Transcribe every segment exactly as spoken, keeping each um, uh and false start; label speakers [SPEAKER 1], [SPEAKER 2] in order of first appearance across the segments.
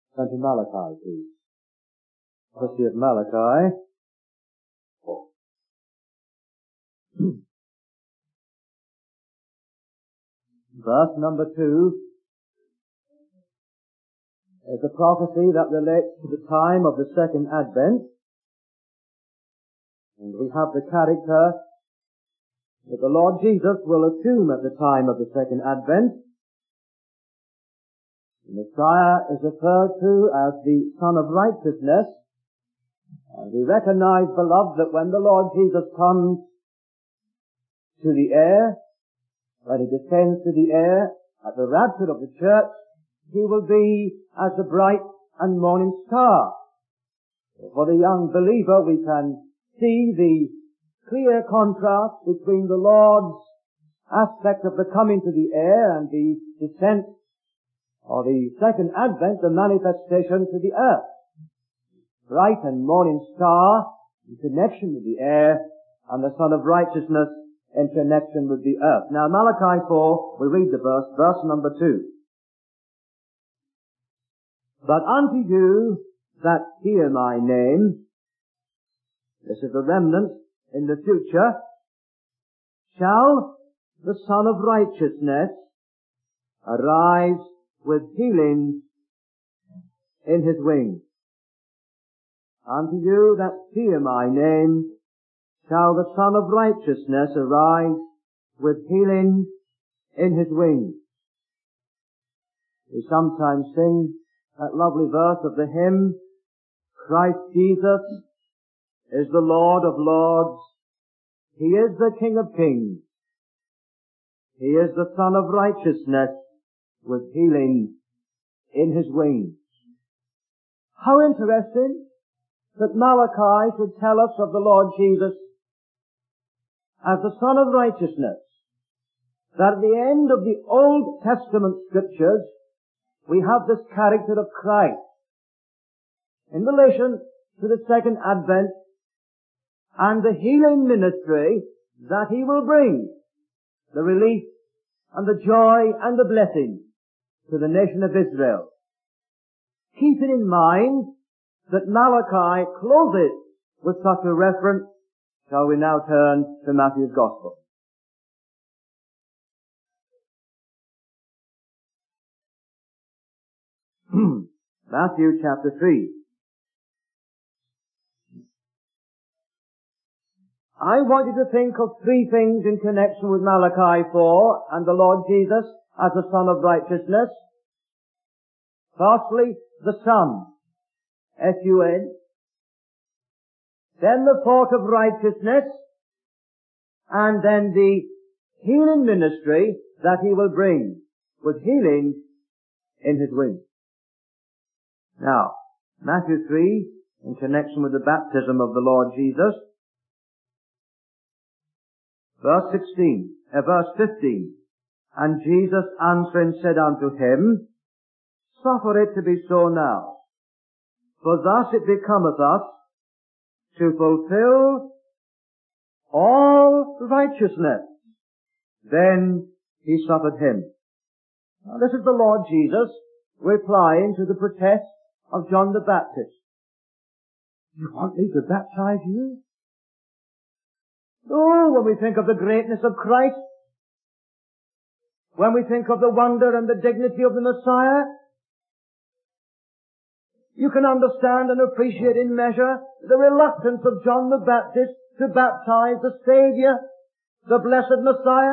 [SPEAKER 1] Turn to Malachi, please. Prophecy of Malachi. Verse number two is a prophecy that relates to the time of the second advent. And we have the character that the Lord Jesus will assume at the time of the second advent. The Messiah is referred to as the Son of Righteousness. And we recognize, beloved, that when the Lord Jesus comes to the air, when he descends to the air at the rapture of the church, he will be as the bright and morning star. For the young believer, we can see the clear contrast between the Lord's aspect of the coming to the air and the descent or the second advent, the manifestation to the earth. Bright and morning star in connection with the air, and the Son of Righteousness in connection with the earth. Now Malachi four, we read the verse, verse number two. But unto you that fear my name, this is the remnant in the future, shall the Son of Righteousness arise with healing in his wings. Unto you that fear my name shall the Son of Righteousness arise with healing in his wings. We sometimes sing that lovely verse of the hymn, Christ Jesus is the Lord of lords. He is the King of kings. He is the Son of Righteousness with healing in his wings. How interesting that Malachi should tell us of the Lord Jesus as the Son of Righteousness. That at the end of the Old Testament scriptures, we have this character of Christ in relation to the second advent and the healing ministry that he will bring, the relief and the joy and the blessing to the nation of Israel. Keeping in mind that Malachi closes with such a reference, shall we now turn to Matthew's Gospel. Matthew chapter three. I want you to think of three things in connection with Malachi four and the Lord Jesus as the Son of Righteousness. Firstly, the Son, S U N. Then the thought of righteousness, and then the healing ministry that he will bring, with healing in his wings. Now, Matthew three, in connection with the baptism of the Lord Jesus, verse sixteen, uh, verse fifteen, and Jesus answering said unto him, Suffer it to be so now, for thus it becometh us to fulfill all righteousness. Then he suffered him. Now this is the Lord Jesus replying to the protest of John the Baptist. You want me to baptize you? Oh, when we think of the greatness of Christ, when we think of the wonder and the dignity of the Messiah, you can understand and appreciate in measure the reluctance of John the Baptist to baptize the Savior, the blessed Messiah.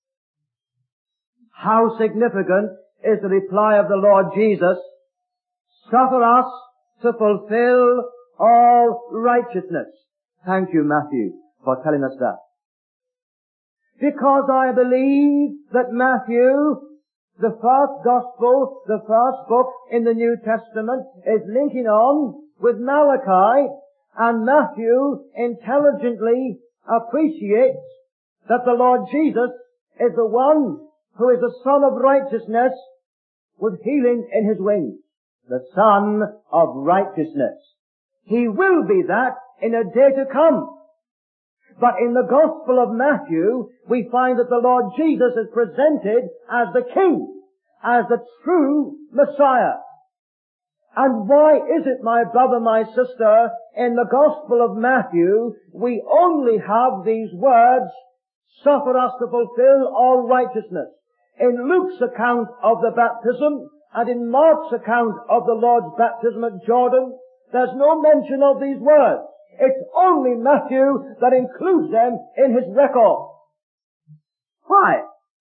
[SPEAKER 1] How significant is the reply of the Lord Jesus, Suffer us to fulfill all righteousness. Thank you, Matthew, for telling us that. Because I believe that Matthew, the first gospel, the first book in the New Testament, is linking on with Malachi, and Matthew intelligently appreciates that the Lord Jesus is the one who is the Son of Righteousness with healing in his wings. The Son of Righteousness. He will be that in a day to come. But in the Gospel of Matthew, we find that the Lord Jesus is presented as the King, as the true Messiah. And why is it, my brother, my sister, in the Gospel of Matthew, we only have these words, suffer us to fulfill all righteousness? In Luke's account of the baptism, and in Mark's account of the Lord's baptism at Jordan, there's no mention of these words. It's only Matthew that includes them in his record. Why?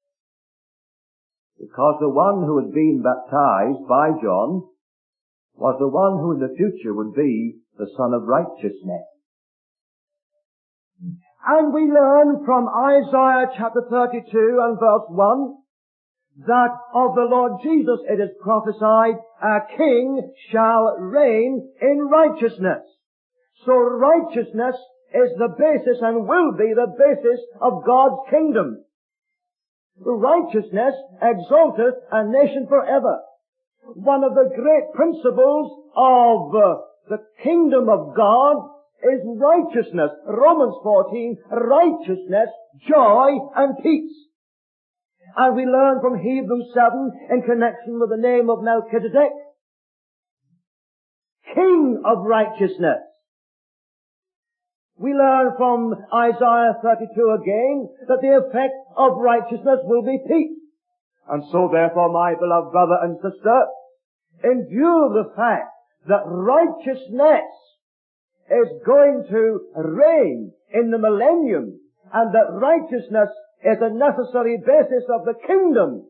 [SPEAKER 2] Because the one who had been baptized by John was the one who in the future would be the Son of Righteousness.
[SPEAKER 1] And we learn from Isaiah chapter thirty-two and verse one that of the Lord Jesus it is prophesied, a king shall reign in righteousness. So righteousness is the basis and will be the basis of God's kingdom. Righteousness exalteth a nation forever. One of the great principles of uh, the kingdom of God is righteousness. Romans fourteen, righteousness, joy, and peace. And we learn from Hebrews seven in connection with the name of Melchizedek, King of righteousness. We learn from Isaiah thirty-two again that the effect of righteousness will be peace. And so therefore, my beloved brother and sister, in view of the fact that righteousness is going to reign in the millennium, and that righteousness is a necessary basis of the kingdom,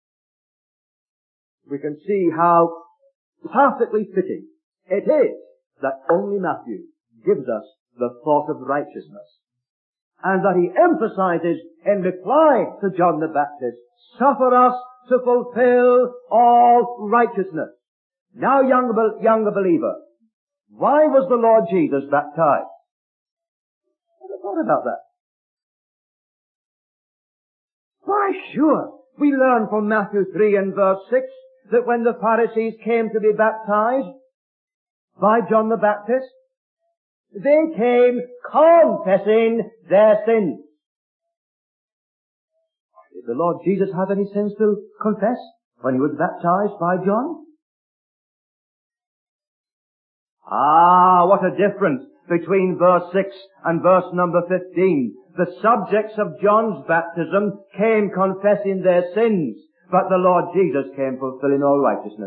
[SPEAKER 1] we can see how perfectly fitting it is that only Matthew gives us the thought of righteousness, and that he emphasizes in reply to John the Baptist, suffer us to fulfill all righteousness. Now, young, younger believer, why was the Lord Jesus baptized? Have you thought about that? Why, sure, we learn from Matthew three and verse six that when the Pharisees came to be baptized by John the Baptist, they came confessing their sins. Did the Lord Jesus have any sins to confess when he was baptized by John? Ah, what a difference between verse six and verse number fifteen. The subjects of John's baptism came confessing their sins, but the Lord Jesus came fulfilling all righteousness.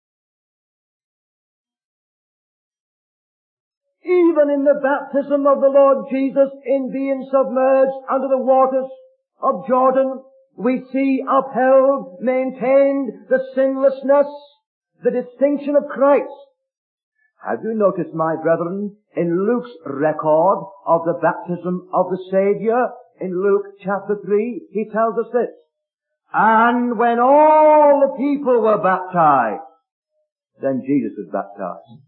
[SPEAKER 1] Even in the baptism of the Lord Jesus, in being submerged under the waters of Jordan, we see upheld, maintained the sinlessness, the distinction of Christ. Have you noticed, my brethren, in Luke's record of the baptism of the Savior, in Luke chapter three, he tells us this, and when all the people were baptized, then Jesus was baptized.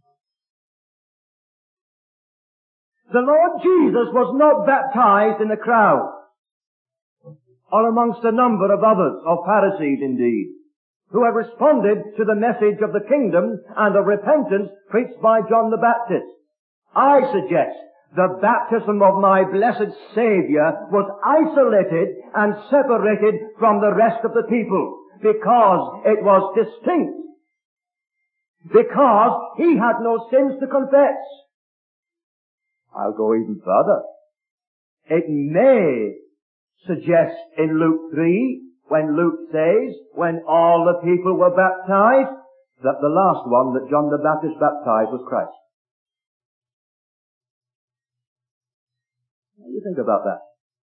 [SPEAKER 1] The Lord Jesus was not baptized in the crowd, or amongst a number of others, of Pharisees indeed, who had responded to the message of the kingdom and of repentance preached by John the Baptist. I suggest the baptism of my blessed Savior was isolated and separated from the rest of the people because it was distinct, because he had no sins to confess. I'll go even further. It may suggest in Luke three, when Luke says, when all the people were baptized, that the last one that John the Baptist baptized was Christ. What do you think about that?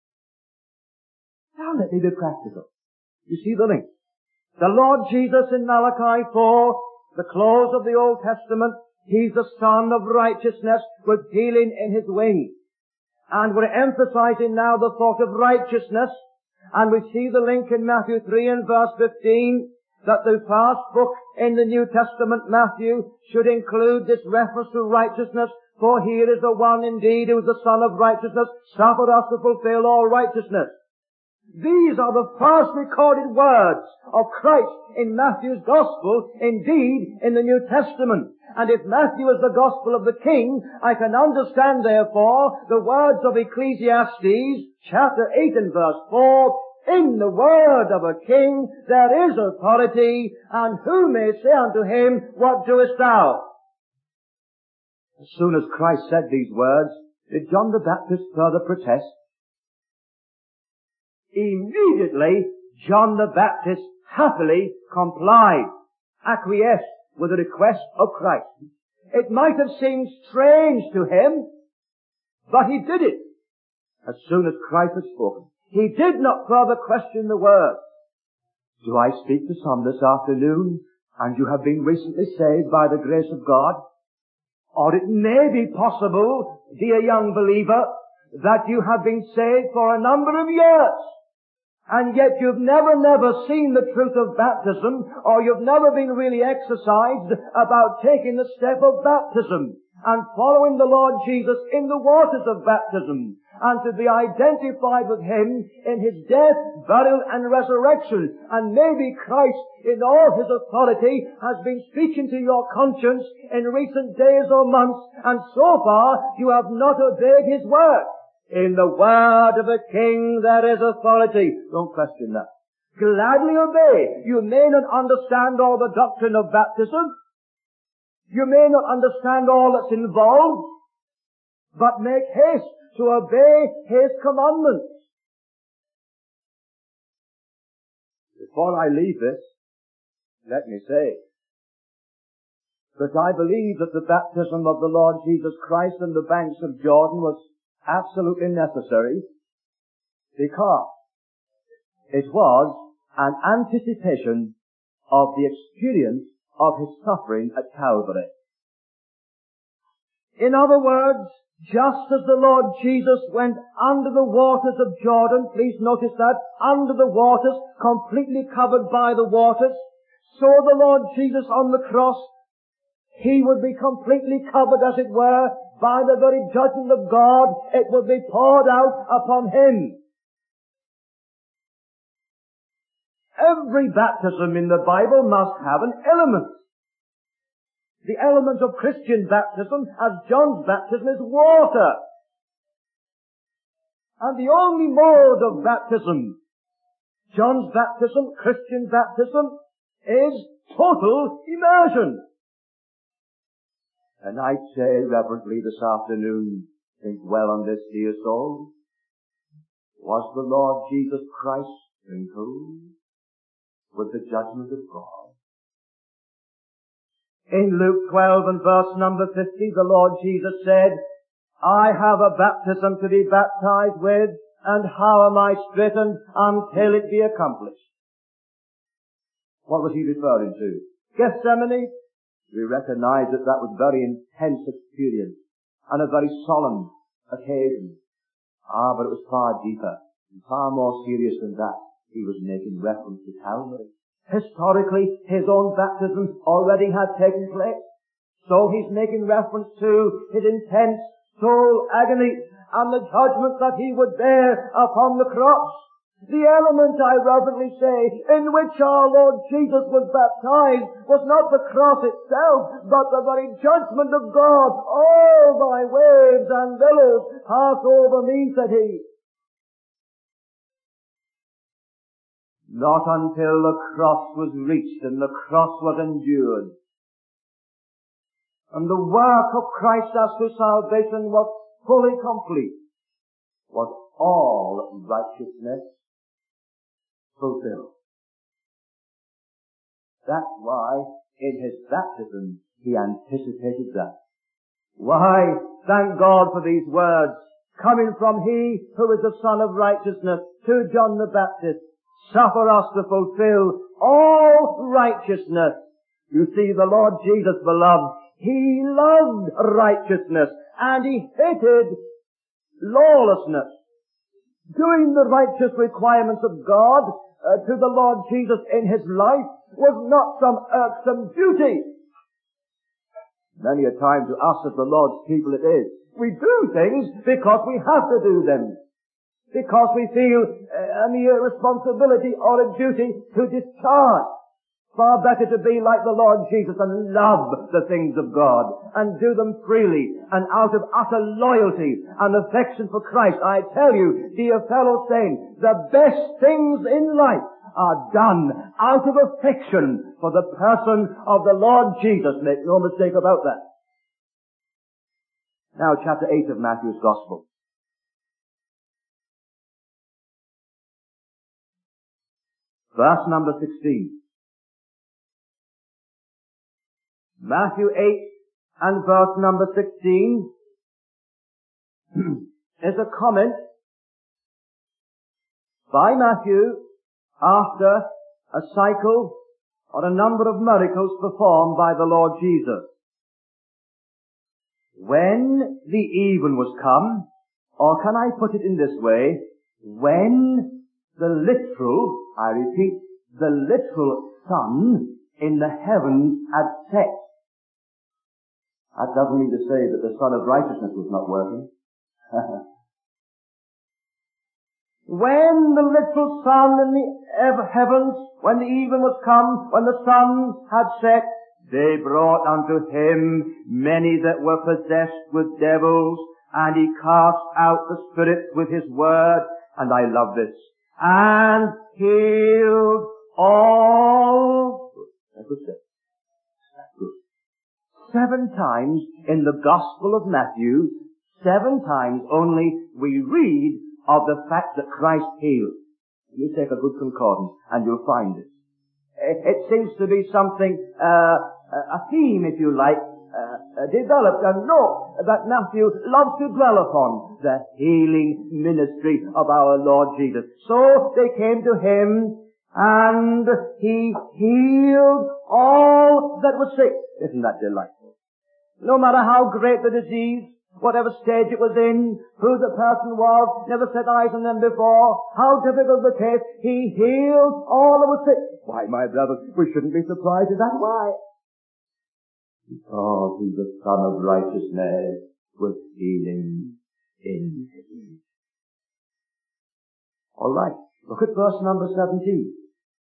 [SPEAKER 1] Now let me be practical. You see the link. The Lord Jesus in Malachi four, the close of the Old Testament, he's the Son of righteousness with healing in his wings. And we're emphasizing now the thought of righteousness. And we see the link in Matthew three and verse fifteen, that the first book in the New Testament, Matthew, should include this reference to righteousness. For here is the one indeed who is the Son of righteousness, suffered us to fulfill all righteousness. These are the first recorded words of Christ in Matthew's Gospel, indeed in the New Testament. And if Matthew is the Gospel of the King, I can understand therefore the words of Ecclesiastes chapter eight and verse four, In the word of a king there is authority, and who may say unto him, what doest thou?
[SPEAKER 2] As soon as Christ said these words, did John the Baptist further protest?
[SPEAKER 1] Immediately, John the Baptist happily complied, acquiesced with the request of Christ. It might have seemed strange to him, but he did it as soon as Christ had spoken. He did not further question the word.
[SPEAKER 2] Do I speak to some this afternoon, and you have been recently saved by the grace of God?
[SPEAKER 1] Or it may be possible, dear young believer, that you have been saved for a number of years, and yet you've never, never seen the truth of baptism, or you've never been really exercised about taking the step of baptism and following the Lord Jesus in the waters of baptism, and to be identified with Him in His death, burial, and resurrection. And maybe Christ, in all His authority, has been speaking to your conscience in recent days or months, and so far you have not obeyed His word. In the word of a king there is authority. Don't question that. Gladly obey. You may not understand all the doctrine of baptism. You may not understand all that's involved, but make haste to obey His commandments.
[SPEAKER 2] Before I leave this, let me say that I believe that the baptism of the Lord Jesus Christ on the banks of Jordan was absolutely necessary, because it was an anticipation of the experience of His suffering at Calvary.
[SPEAKER 1] In other words, just as the Lord Jesus went under the waters of Jordan, please notice that, under the waters, completely covered by the waters, so the Lord Jesus on the cross, He would be completely covered, as it were, by the very judgment of God. It would be poured out upon Him. Every baptism in the Bible must have an element. The element of Christian baptism, as John's baptism, is water. And the only mode of baptism, John's baptism, Christian baptism, is total immersion.
[SPEAKER 2] And I say reverently this afternoon, think well on this, dear soul. Was the Lord Jesus Christ sprinkled with the judgment of God?
[SPEAKER 1] In Luke twelve and verse number fifty, the Lord Jesus said, I have a baptism to be baptized with, and how am I straitened until it be accomplished?
[SPEAKER 2] What was He referring to?
[SPEAKER 1] Gethsemane.
[SPEAKER 2] We recognize that that was very intense experience and a very solemn occasion. Ah, but it was far deeper and far more serious than that. He was making reference to Calvary.
[SPEAKER 1] Historically, His own baptism already had taken place. So He's making reference to His intense soul agony and the judgment that He would bear upon the cross. The element, I reverently say, in which our Lord Jesus was baptized was not the cross itself, but the very judgment of God. All thy waves and billows pass over me, said He. Not until the cross was reached and the cross was endured, and the work of Christ as to salvation was fully complete, was all righteousness fulfilled. That's why in His baptism He anticipated that. Why, thank God for these words coming from He who is the Son of righteousness to John the Baptist. Suffer us to fulfill all righteousness. You see, the Lord Jesus, beloved, He loved righteousness and He hated lawlessness. Doing the righteous requirements of God uh, to the Lord Jesus in His life was not some irksome duty. Many a time to us as the Lord's people it is. We do things because we have to do them. Because we feel a mere responsibility or a duty to discharge.
[SPEAKER 2] Far better to be like the Lord Jesus and love the things of God and do them freely and out of utter loyalty and affection for Christ. I tell you, dear fellow saints, the best things in life are done out of affection for the person of the Lord Jesus. Make no mistake about that. Now chapter eight of Matthew's Gospel. Verse number sixteen. Matthew eight and verse number sixteen is a comment by Matthew after a cycle or a number of miracles performed by the Lord Jesus. When the even was come, or can I put it in this way, when the literal, I repeat, the literal sun in the heavens had set. That doesn't mean to say that the Son of Righteousness was not working. When the literal sun in the heavens, when the even was come, when the sun had set, they brought unto him many that were possessed with devils, and he cast out the spirits with his word, and I love this, and healed all. That's good. That's good. Seven times in the Gospel of Matthew, seven times only we read of the fact that Christ healed. You take a good concordance and you'll find it. It seems to be something, uh, a theme, if you like, uh, developed and no, that Matthew loves to dwell upon, the healing ministry of our Lord Jesus. So they came to him and he healed all that was sick. Isn't that delightful? No matter how great the disease, whatever stage it was in, who the person was, never set eyes on them before, how difficult the case, he healed all that was sick. Why, my brothers, we shouldn't be surprised at that. Why? Because he's the Son of Righteousness with healing in him. All right, look at verse number seventeen.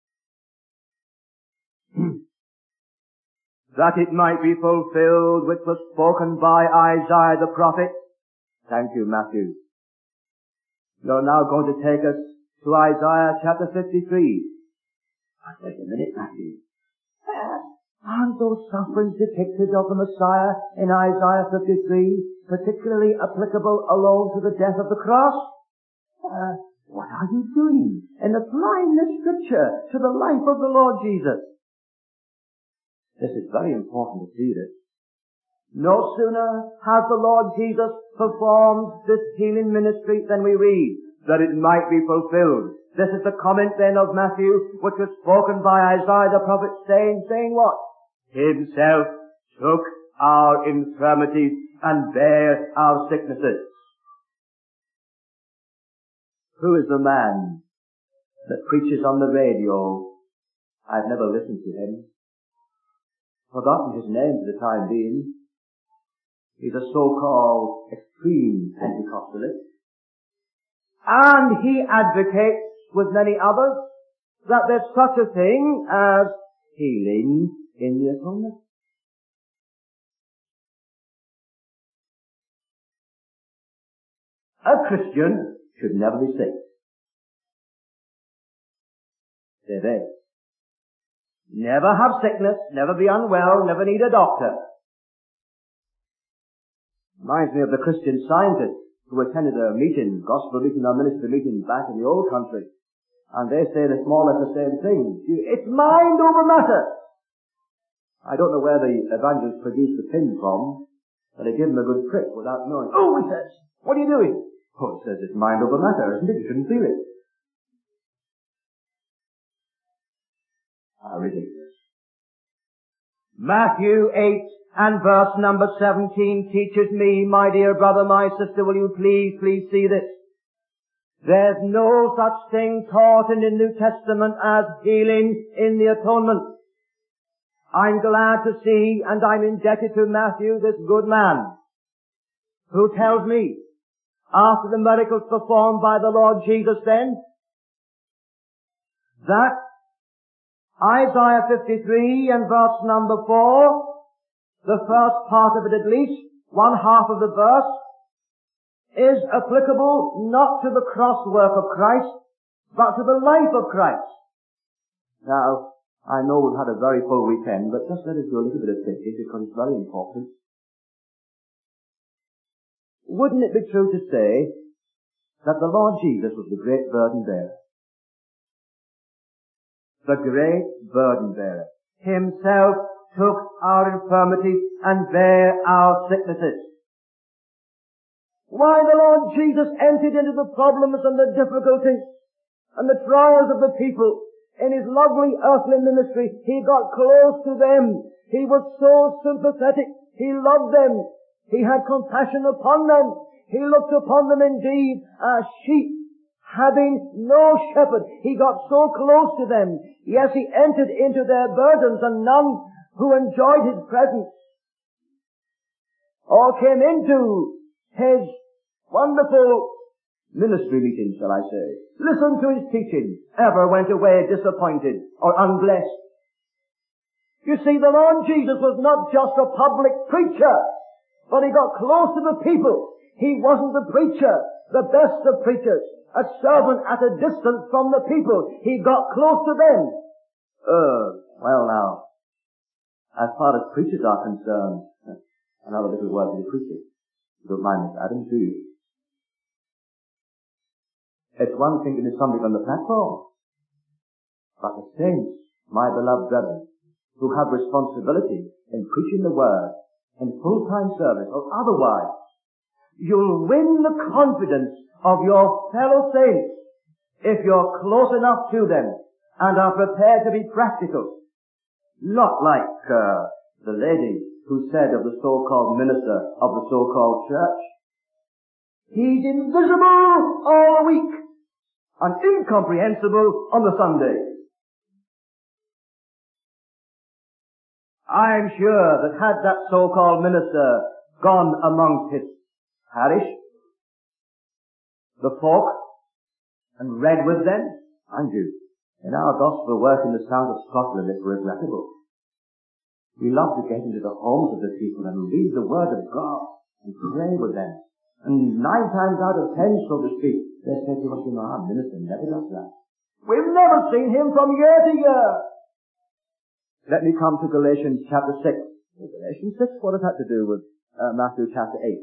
[SPEAKER 2] That it might be fulfilled which was spoken by Isaiah the prophet. Thank you, Matthew. You're now going to take us to Isaiah chapter fifty-three. Wait a minute, Matthew. Aren't those sufferings depicted of the Messiah in Isaiah fifty-three particularly applicable alone to the death of the cross? Uh, what are you doing in applying this scripture to the life of the Lord Jesus? This is very important to see this. No sooner has the Lord Jesus performed this healing ministry than we read that it might be fulfilled. This is the comment then of Matthew, which was spoken by Isaiah the prophet, saying, saying what? Himself took our infirmities and bare our sicknesses. Who is the man that preaches on the radio? I've never listened to him. Forgotten his name for the time being. He's a so-called extreme Pentecostalist. And he advocates with many others that there's such a thing as healing in the atonement. A Christian should never be sick. They're there. Never have sickness, never be unwell, never need a doctor. Reminds me of the Christian scientists who attended a meeting, gospel meeting or ministry meeting back in the old country. And they say it's more or less the same thing. It's mind over matter. I don't know where the evangelist produced the pin from, but they give him a good prick without knowing. Oh, he says, what are you doing? Oh, he says it's mind over matter, isn't it? You shouldn't feel it. How ridiculous. Matthew eight and verse number seventeen teaches me, my dear brother, my sister, will you please, please see this? There's no such thing taught in the New Testament as healing in the atonement. I'm glad to see, and I'm indebted to Matthew, this good man, who tells me, after the miracles performed by the Lord Jesus then, that
[SPEAKER 1] Isaiah fifty-three and verse number four, the first part of it at least, one half of the verse, is applicable not to the cross work of Christ, but to the life of Christ. Now, I know we've had a very full weekend, but just let us do a little bit of thinking because it's very important. Wouldn't it be true to say that the Lord Jesus was the great burden bearer? The great burden bearer. Himself took our infirmities and bare our sicknesses. Why, the Lord Jesus entered into the problems and the difficulties and the trials of the people. In his lovely earthly ministry, he got close to them. He was so sympathetic. He loved them. He had compassion upon them. He looked upon them indeed as sheep having no shepherd. He got so close to them. Yes, he entered into their burdens, and none who enjoyed his presence or came into his wonderful ministry meeting, shall I say, listened to his teaching, ever went away disappointed or unblessed. You see, the Lord Jesus was not just a public preacher, but he got close to the people. He wasn't the preacher, the best of preachers, a servant at a distance from the people. He got close to them. Uh, well now, as far as preachers are concerned, another little word for the preachers. You don't mind, Mister Adams, do you? It's one thing to be somebody on the platform, but the saints, my beloved brethren, who have responsibility in preaching the word, in full-time service or otherwise, you'll win the confidence of your fellow saints if you're close enough to them and are prepared to be practical. Not like uh, the lady who said of the so-called minister of the so-called church, he's invisible all week and incomprehensible on the Sunday. I'm sure that had that so-called minister gone amongst his parish, the folk, and read with them, and you, in our gospel work in the south of Scotland, it's regrettable. We love to get into the homes of the people and read the word of God and pray with them. And nine times out of ten, so to speak, they say to us, you know, our minister never does that. We've never seen him from year to year. Let me come to Galatians chapter six. Galatians six, what does that to do with uh, Matthew chapter eight?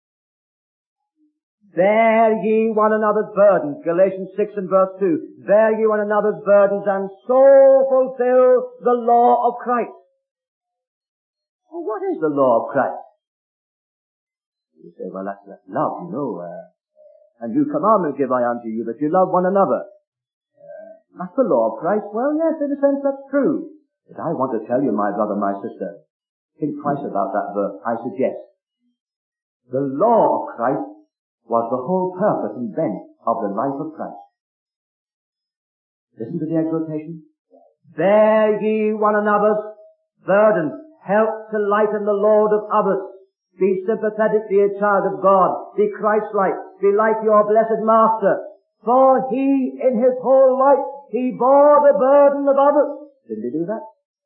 [SPEAKER 1] Bear ye one another's burdens, Galatians six and verse two. Bear ye one another's burdens and so fulfill the law of Christ. Well, what is the law of Christ? You say, well, that's, that's love, you know. Uh, and new commandment give I unto you, that you love one another. Uh, that's the law of Christ. Well, yes, in a sense that's true. But I want to tell you, my brother, my sister, think twice about that verse. I suggest the law of Christ was the whole purpose and bent of the life of Christ. Listen to the exhortation. Bear ye one another's burdens. Help to lighten the load of others. Be sympathetic, be a child of God. Be Christ-like. Be like your blessed Master. For he, in his whole life, he bore the burden of others. Didn't he do that?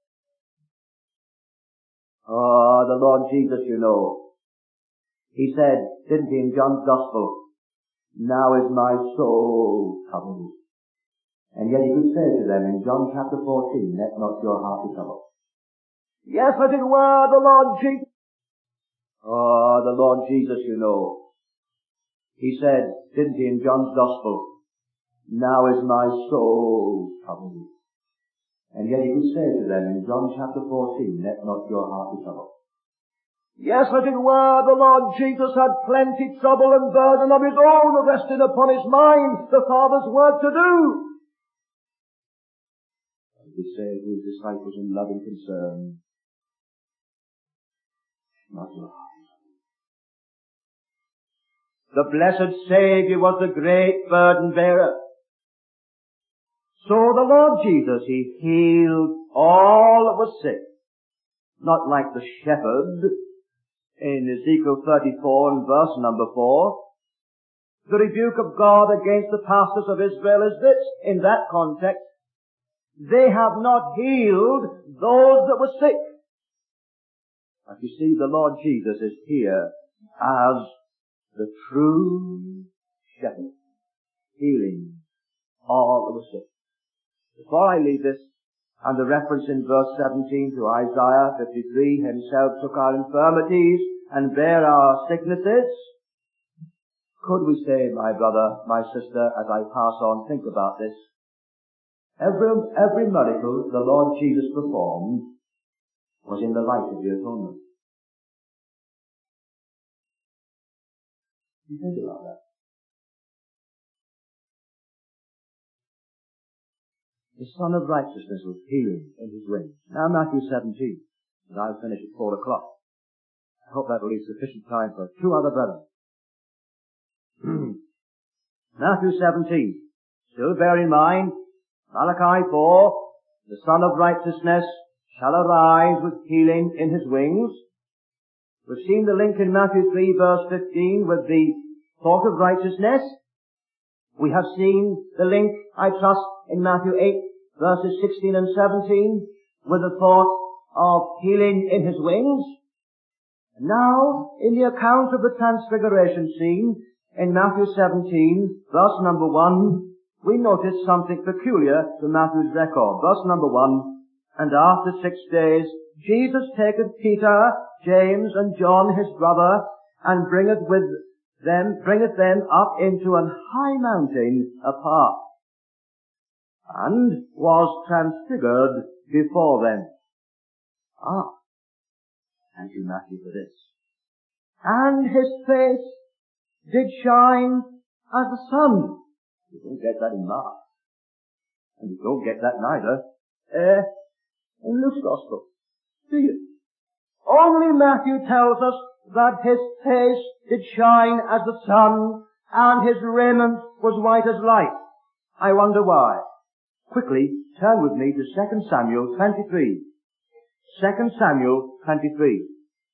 [SPEAKER 1] Oh, the Lord Jesus, you know. He said, didn't he, in John's Gospel, now is my soul troubled. And yet he could say to them in John chapter fourteen, let not your heart be troubled. Yes, as it were, the Lord Jesus. Oh, the Lord Jesus, you know. He said, didn't he, in John's Gospel, now is my soul troubled. And yet he could say to them in John chapter fourteen, let not your heart be troubled. Yes, as it were, the Lord Jesus had plenty trouble and burden of his own resting upon his mind, the Father's work to do. And he said to his disciples in loving concern, not your heart. The blessed Saviour was the great burden bearer. So the Lord Jesus, he healed all that was sick. Not like the shepherd in Ezekiel thirty-four and verse number four. The rebuke of God against the pastors of Israel is this, in that context.
[SPEAKER 2] they have not healed those that were sick. But you see, the Lord Jesus is here as the true shepherd, healing all that were sick. Before I leave this, and the reference in verse seventeen to Isaiah fifty-three, himself took our infirmities and bare our sicknesses. Could we say, my brother, my sister, as I pass on, think about this. Every, every miracle the Lord Jesus performed was in the light of the atonement. You think about that. The Son of Righteousness was healing in his wings. Now Matthew seventeen, and I'll finish at four o'clock. I hope that will leave sufficient time for two other brethren. Matthew seventeen. Still bear in mind, Malachi four, the Son of Righteousness shall arise with healing in his wings. We've seen the link in Matthew three verse fifteen with the thought of righteousness. We have seen the link, I trust, in Matthew eight verses sixteen and seventeen with the thought of healing in his wings. Now, in the account of the transfiguration scene in Matthew seventeen, verse number one, we notice something peculiar to Matthew's record. Verse number one, and after six days, Jesus taketh Peter, James, and John his brother, and bringeth with them, bringeth them up into an high mountain apart, and was transfigured before them. Ah, thank you, Matthew, for this. And his face did shine as the sun. You don't get that in Mark. And you don't get that neither uh, in Luke's Gospel. Do you? Only Matthew tells us that his face did shine as the sun, and his raiment was white as light. I wonder why. Quickly, turn with me to Second Samuel twenty-three. Second Samuel twenty-three.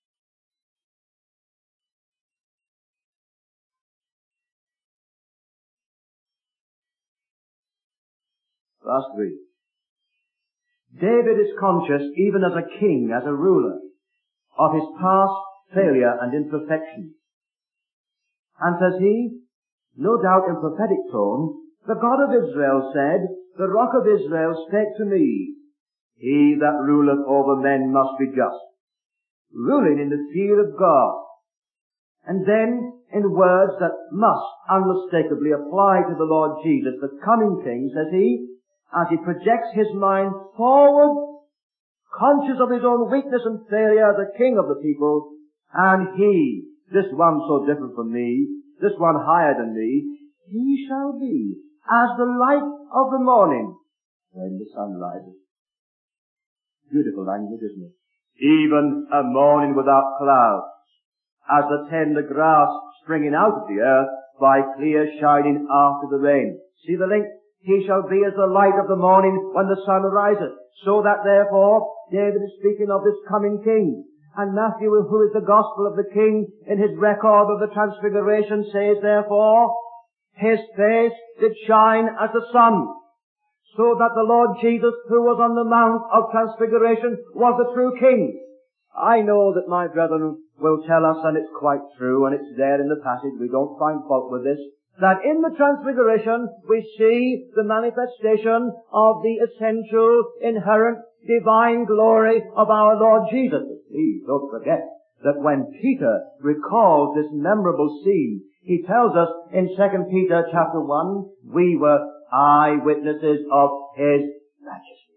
[SPEAKER 2] Verse three. David is conscious, even as a king, as a ruler, of his past failure and imperfection. And says he, no doubt in prophetic tone, the God of Israel said, the Rock of Israel spake to me, he that ruleth over men must be just, ruling in the fear of God. And then, in words that must unmistakably apply to the Lord Jesus, the coming King, says he, as he projects his mind forward, conscious of his own weakness and failure as a king of the people, and he, this one so different from me, this one higher than me, he shall be as the light of the morning when the sun rises. Beautiful language, isn't it? Even a morning without clouds, as the tender grass springing out of the earth by clear shining after the rain. See the link? He shall be as the light of the morning when the sun rises. So that therefore, David is speaking of this coming king. And Matthew, who is the gospel of the king, in his record of the transfiguration, says therefore, his face did shine as the sun. So that the Lord Jesus, who was on the Mount of Transfiguration, was the true king. I know that my brethren will tell us, and it's quite true, and it's there in the passage, we don't find fault with this, that in the Transfiguration we see the manifestation of the essential, inherent, divine glory of our Lord Jesus. Please don't forget that when Peter recalls this memorable scene, he tells us in Second Peter chapter one, we were eyewitnesses of his majesty.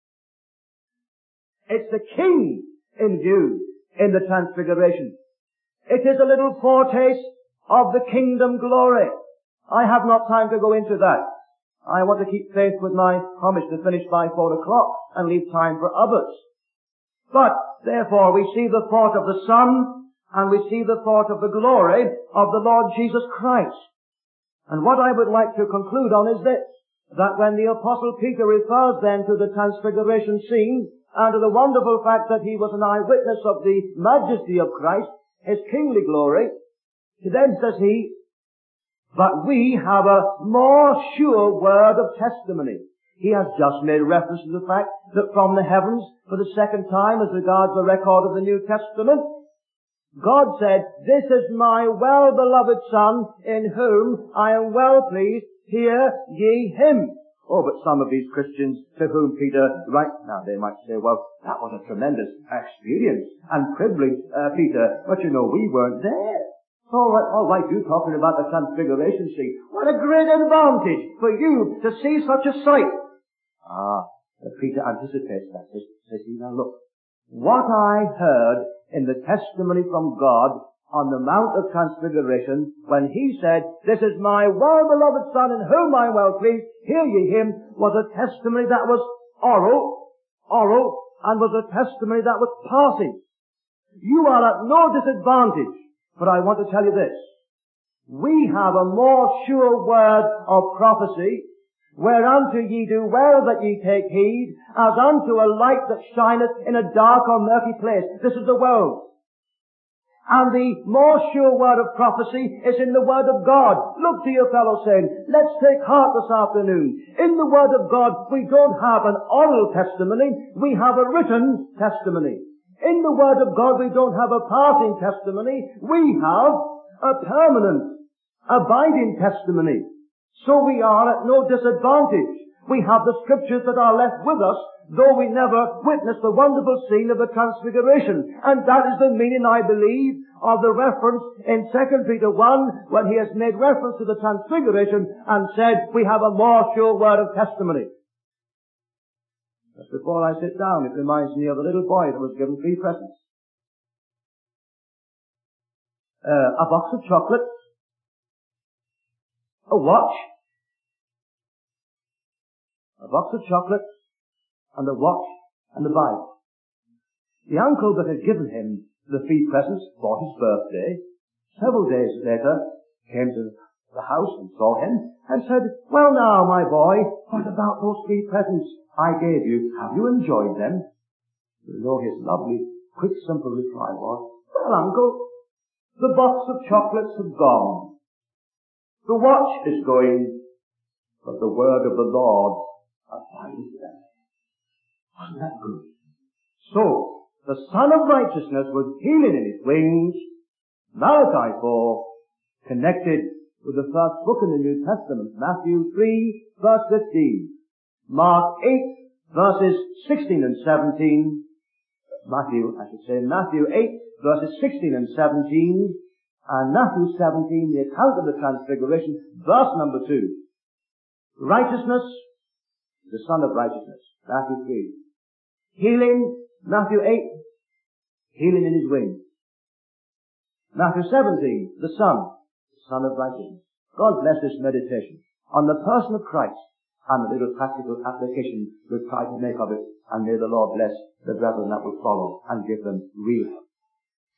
[SPEAKER 2] It's the king in view in the Transfiguration. It is a little foretaste of the kingdom glory. I have not time to go into that. I want to keep faith with my promise to finish by four o'clock and leave time for others. But, therefore, we see the thought of the Son, and we see the thought of the glory of the Lord Jesus Christ. And what I would like to conclude on is this, that when the Apostle Peter refers then to the Transfiguration scene, and to the wonderful fact that he was an eyewitness of the majesty of Christ, his kingly glory, then says he, but we have a more sure word of testimony. He has just made reference to the fact that from the heavens, for the second time as regards the record of the New Testament, God said, "This is my well-beloved Son, in whom I am well pleased. Hear ye him." Oh, but some of these Christians to whom Peter writes, now they might say, well, that was a tremendous experience and privilege, uh, Peter, but you know, we weren't there. All right, all right, you talking about the transfiguration scene. What a great advantage for you to see such a sight. Ah, but Peter anticipates that. Says, says he, now look, what I heard in the testimony from God on the Mount of Transfiguration, when he said, "This is my well-beloved Son, in whom I am well pleased, hear ye him," was a testimony that was oral, oral, and was a testimony that was passing. You are at no disadvantage, but I want to tell you this. We have a more sure word of prophecy, whereunto ye do well that ye take heed, as unto a light that shineth in a dark or murky place. This is the world. And the more sure word of prophecy is in the Word of God. Look to your fellow saying, let's take heart this afternoon. In the Word of God, we don't have an oral testimony, we have a written testimony. In the Word of God, we don't have a passing testimony, we have a permanent, abiding testimony. So we are at no disadvantage. We have the Scriptures that are left with us, though we never witnessed the wonderful scene of the Transfiguration. And that is the meaning, I believe, of the reference in Second Peter one, when he has made reference to the Transfiguration and said, we have a more sure word of testimony. Just before I sit down, it reminds me of a little boy that was given three presents. Uh, a box of chocolates, a watch, a box of chocolates, and a watch, and a Bible. The uncle that had given him the three presents for his birthday, several days later, came to the house and saw him, and said, "Well now, my boy, what about those three presents I gave you? Have you enjoyed them?" You know, his lovely, quick, simple reply was, "Well, uncle, the box of chocolates have gone. The watch is going, but the word of the Lord abides there." Wasn't that good? So, the Son of Righteousness was healing in his wings, Malachi four, connected with the first book in the New Testament, Matthew three, verse fifteen, Mark eight, verses sixteen and seventeen, Matthew, I should say, Matthew eight, verses sixteen and seventeen, and Matthew seventeen, the account of the Transfiguration, verse number two. Righteousness, the Son of Righteousness, Matthew three. Healing, Matthew eight, healing in his wings. Matthew seventeen, the Son, the Son of Righteousness. God bless this meditation on the person of Christ and the little practical application we'll try to make of it, and may the Lord bless the brethren that will follow and give them real help.